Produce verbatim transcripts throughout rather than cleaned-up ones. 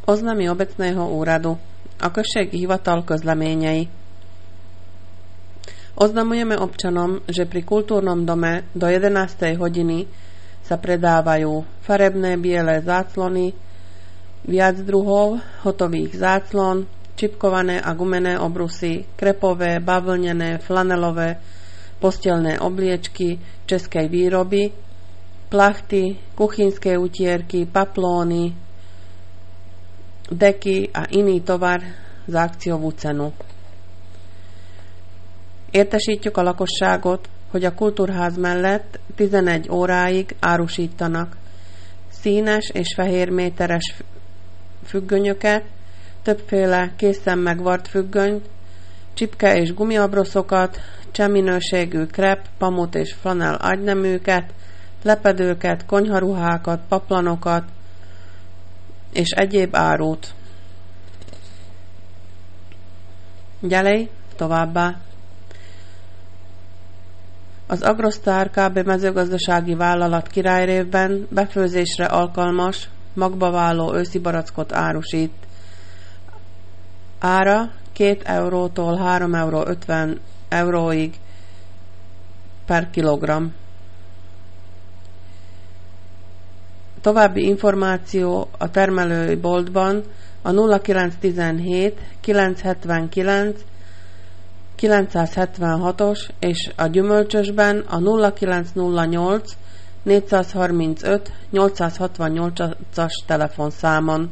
Oznamy obecného úradu. A községi hivatal közleményei. Oznamujeme občanom, že pri kultúrnom dome do jedenástej hodiny sa predávajú farebné biele záclony, viac druhov hotových záclon, čipkované a gumené obrusy, krepové, bavlnené, flanelové, posteľné obliečky českej výroby, plachty, kuchynské utierky, paplóny, deky a iný tovar za akciovú cenu. Értesítjük a lakosságot, hogy a kultúrház mellett tizenegy óráig árusítanak színes és fehér méteres függönyöket, többféle készen megvart függönyt, csipke és gumiabroszokat, cseminőségű krep, pamut és flanel agyneműket, lepedőket, konyharuhákat, paplanokat és egyéb árut. Ďalej, továbbá. Az Agrostar ká bé mezőgazdasági vállalat Királyrévben befőzésre alkalmas, magba váló őszi barackot árusít. Ára két eurótól három euró ötven euróig per kilogramm. További információ a termelői boltban a nulla kilencszáztizenhét kilencszázhetvenkilenc kilencszázhetvenhatos és a gyümölcsösben a nulla kilencszáznyolc négyszázharmincöt nyolcszázhatvannyolcas telefonszámon.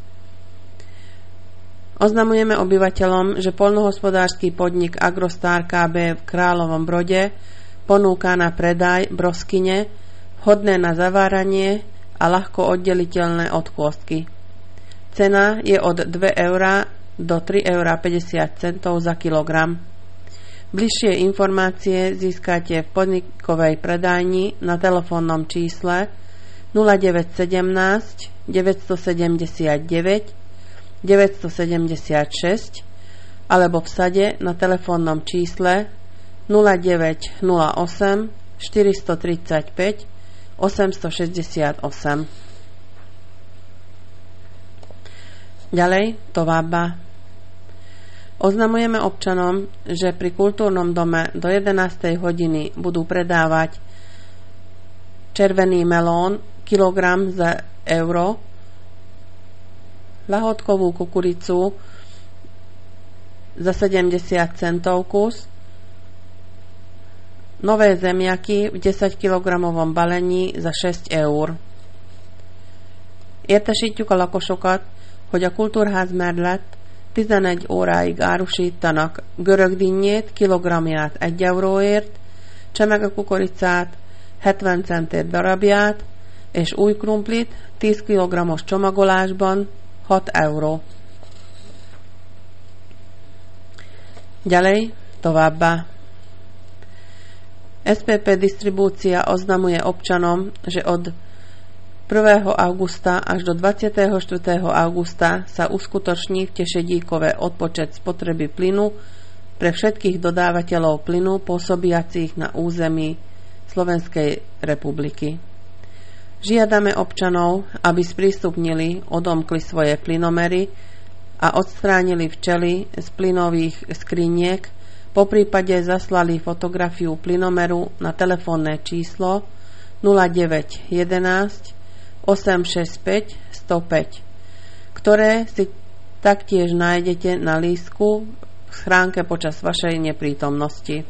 Oznamujeme obyvateľom, že poľnohospodársky podnik Agrostar ká bé v Kráľovom Brode ponúka na predaj broskyne vhodné na zaváranie a ľahko oddeliteľné od kôstky. Cena je od dve eurá do tri eurá päťdesiat centov za kilogram. Bližšie informácie získate v podnikovej predajni na telefónnom čísle nula deväť sedem násť deväťstosedemdesiatdeväť deväťstosedemdesiatšesť alebo v sade na telefónnom čísle nula deväť nula osem štyristotridsaťpäť osemstošesťdesiatosem. Ďalej, továbba. Oznamujeme občanom, že pri kultúrnom dome do jedenástej hodiny budú predávať červený melón kilogram za euro, ľahôdkovú kukuricu za sedemdesiat centov kus, nové zemiaky v desaťkilogramovom balení za šesť eur. Értesítjük a lakosokat, hogy a kultúrház mellett tizenegy óráig árusítanak görögdinnyét kilogramját egy euróért, csemegekukoricát hetven centért darabját, és új krumplit tíz kilogrammos csomagolásban hat euró. Ďalej, továbbá. es pé pé distribúcia oznamuje občanom, že od prvého augusta až do dvadsiateho štvrtého augusta sa uskutoční v Tešedíkove odpočet spotreby plynu pre všetkých dodávateľov plynu pôsobiacich na území Slovenskej republiky. Žiadame občanov, aby sprístupnili, odomkli svoje plynomery a odstránili včely z plynových skriniek, poprípade zaslali fotografiu plynomeru na telefónne číslo nula deväť jedenásť osem šesť päť sto päť, ktoré si taktiež nájdete na lístku v schránke počas vašej neprítomnosti.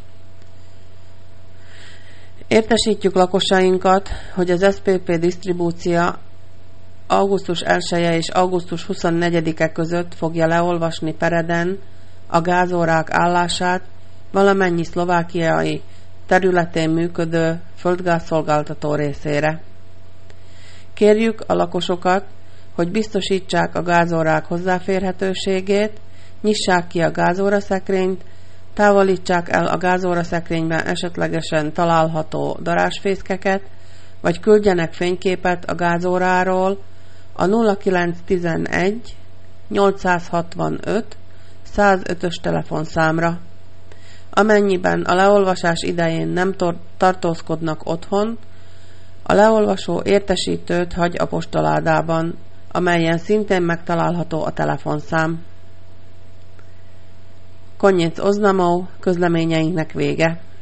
Értesítjük lakosainkat, hogy az es pé pé disztribúcia augusztus elsője és augusztus huszonnegyedike között fogja leolvasni Pereden a gázórák állását valamennyi szlovákiai területén működő földgázszolgáltató részére. Kérjük a lakosokat, hogy biztosítsák a gázórák hozzáférhetőségét, nyissák ki a gázóraszekrényt, távolítsák el a gázóraszekrényben esetlegesen található darázsfészkeket, vagy küldjenek fényképet a gázóráról a nulla kilencszáztizenegy nyolcszázhatvanöt százötös telefonszámra. Amennyiben a leolvasás idején nem tor- tartózkodnak otthon, a leolvasó értesítőt hagy a postoládában, amelyen szintén megtalálható a telefonszám. Koniec oznamov, közleményeinknek vége.